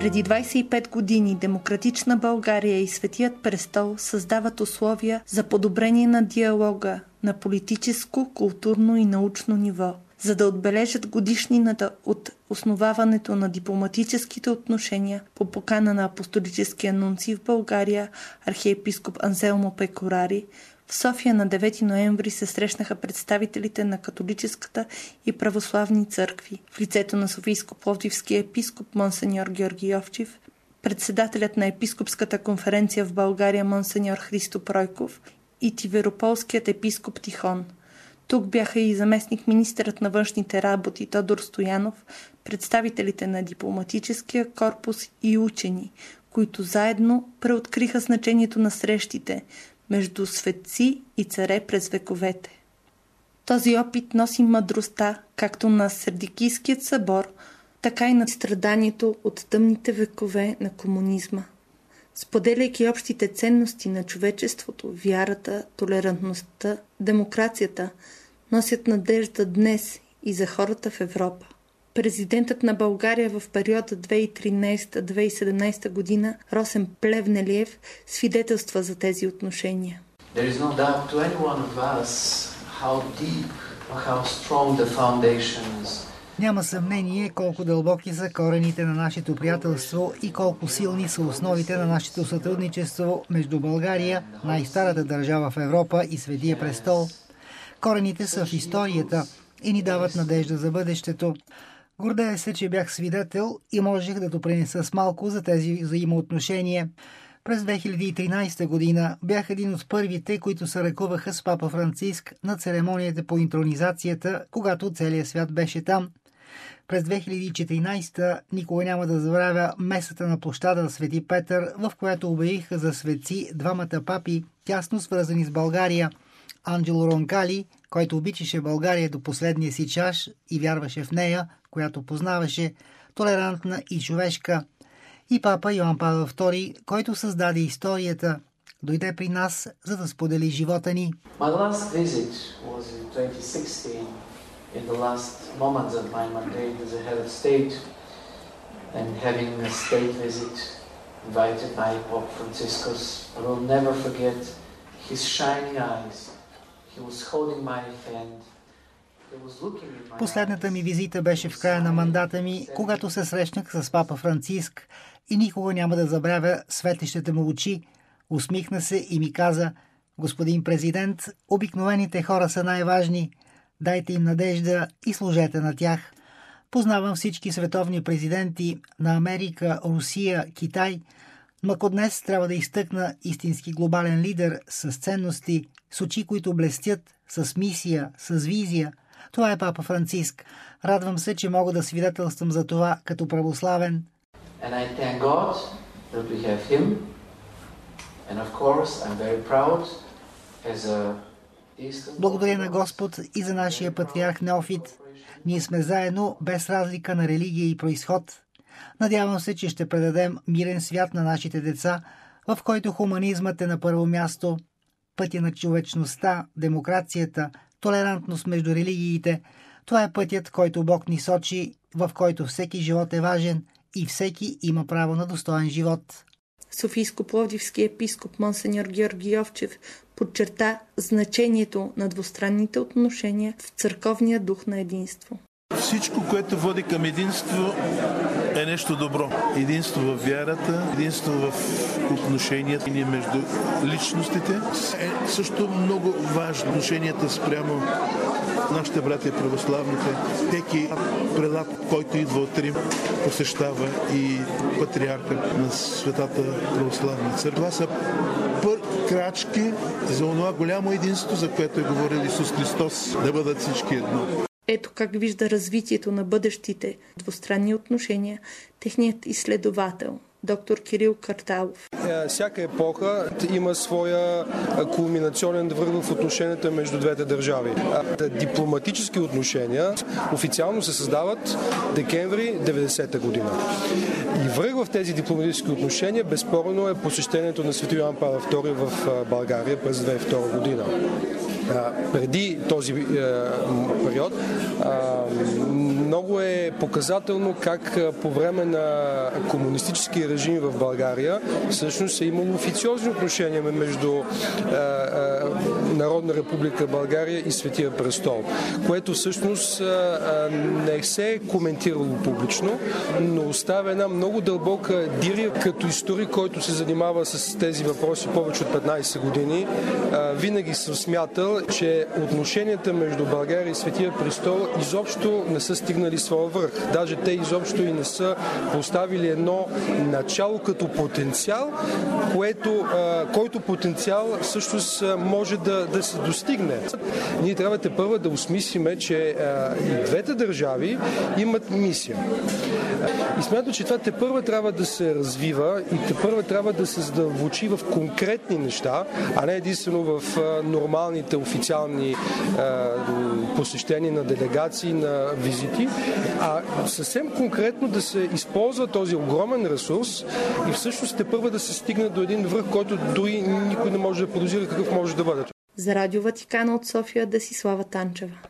Преди 25 години демократична България и Светият престол създават условия за подобрение на диалога на политическо, културно и научно ниво. За да отбележат годишнината от основаването на дипломатическите отношения по покана на апостолическия нунций в България, архиепископ Анселмо Пекорари, в София на 9 ноември се срещнаха представителите на католическата и православни църкви в лицето на Софийско-Пловдивския епископ Монсеньор Георги Йовчев, председателят на епископската конференция в България Монсеньор Христо Пройков и Тиверополският епископ Тихон. Тук бяха и заместник-министърът на външните работи Тодор Стоянов, представителите на дипломатическия корпус и учени, които заедно преоткриха значението на срещите между светци и царе през вековете. Този опит носи мъдростта както на Сердикийският събор, така и на страданието от тъмните векове на комунизма. Споделяйки общите ценности на човечеството, вярата, толерантността, демокрацията, носят надежда днес и за хората в Европа. Президентът на България в периода 2013-2017 година Росен Плевнелиев свидетелства за тези отношения. There is no doubt to any one of us how deep or how strong the foundations. Няма съмнение колко дълбоки са корените на нашето приятелство и колко силни са основите на нашето сътрудничество между България, най-старата държава в Европа, и Светия престол. Корените са в историята и ни дават надежда за бъдещето. Гордея се, че бях свидетел и можех да допринеса с малко за тези взаимоотношения. През 2013 година бях един от първите, които се ръкуваха с папа Франциск на церемонията по интронизацията, когато целият свят беше там. През 2014 никога няма да забравя месата на площада Свети Петър, в която обявиха за светци двамата папи, тясно свързани с България. Анджело Ронкали, който обичаше България до последния си чаш и вярваше в нея, която познаваше, толерантна и човешка. И папа Йоан Павел II, който създаде историята, дойде при нас, за да сподели живота ни. My last visit was in 2016, in the last moments of my mandate as a head of state, and having a state visit invited by Pope Franciscus. I will never forget his shining eyes. He was holding my hand. Последната ми визита беше в края на мандата ми, когато се срещнах с папа Франциск, и никога няма да забравя светещите му очи. Усмихна се и ми каза: господин президент, обикновените хора са най-важни. Дайте им надежда и служете на тях. Познавам всички световни президенти на Америка, Русия, Китай, но ако днес трябва да изтъкна истински глобален лидер с ценности, с очи, които блестят, с мисия, с визия, това е папа Франциск. Радвам се, че мога да свидетелствам за това като православен. And I thank God that we have him. And of course, I'm very proud as a Благодаря на Господ и за нашия патриарх Неофит. Ние сме заедно, без разлика на религия и произход. Надявам се, че ще предадем мирен свят на нашите деца, в който хуманизмът е на първо място, пътя на човечността, демокрацията, толерантност между религиите. Това е пътят, който Бог ни сочи, в който всеки живот е важен и всеки има право на достоен живот. Софийско-Пловдивски епископ Монсеньор Георги Йовчев подчерта значението на двустранните отношения в църковния дух на единство. Всичко, което води към единство, е нещо добро. Единство в вярата, единство в отношенията между личностите. Е също много важно отношенията спрямо нашите братя православните. Всеки прелат, който идва от Рим, посещава и патриарха на Светата православна църква. Това са крачки за това голямо единство, за което е говорил Исус Христос, да бъдат всички едно. Ето как вижда развитието на бъдещите двустранни отношения техният изследовател, доктор Кирил Карталов. Всяка епоха има своя кулминационен връх в отношенията между двете държави. Дипломатически отношения официално се създават декември 90-та година. И връх в тези дипломатически отношения безспорно е посещението на св. Йоан Павел II в България през 2002 година. преди този период, много е показателно как по време на комунистически режим в България всъщност е имало официозни отношения между Народна република България и Светия престол, което всъщност не се е коментирало публично, но оставя една много дълбока дирия. Като историк, който се занимава с тези въпроси повече от 15 години, винаги съм смятал, че отношенията между България и Светия престол изобщо не са стигнали своя връх. Даже те изобщо и не са поставили едно начало като потенциал, който потенциал всъщност може да се достигне. Ние трябва тепърва да осмислиме, че и двете държави имат мисия. И смятам, че това тепърва трябва да се развива и тепърва трябва да се задълбочи в конкретни неща, а не единствено в нормалните официални посещения на делегации, на визити, а съвсем конкретно да се използва този огромен ресурс и всъщност тепърва да се стигне до един връх, който дори никой не може да подозира какъв може да бъде. За Радио Ватикана от София Десислава Танчева.